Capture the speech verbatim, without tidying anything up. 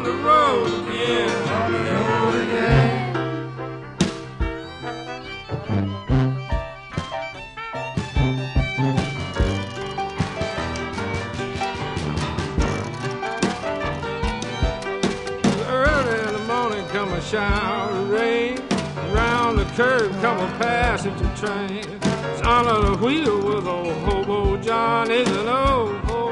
the road again. On the road again. Early in the morning come a shower of rain. Around the curve come a passenger train. It's under the wheel with old hobo John is an old hobo.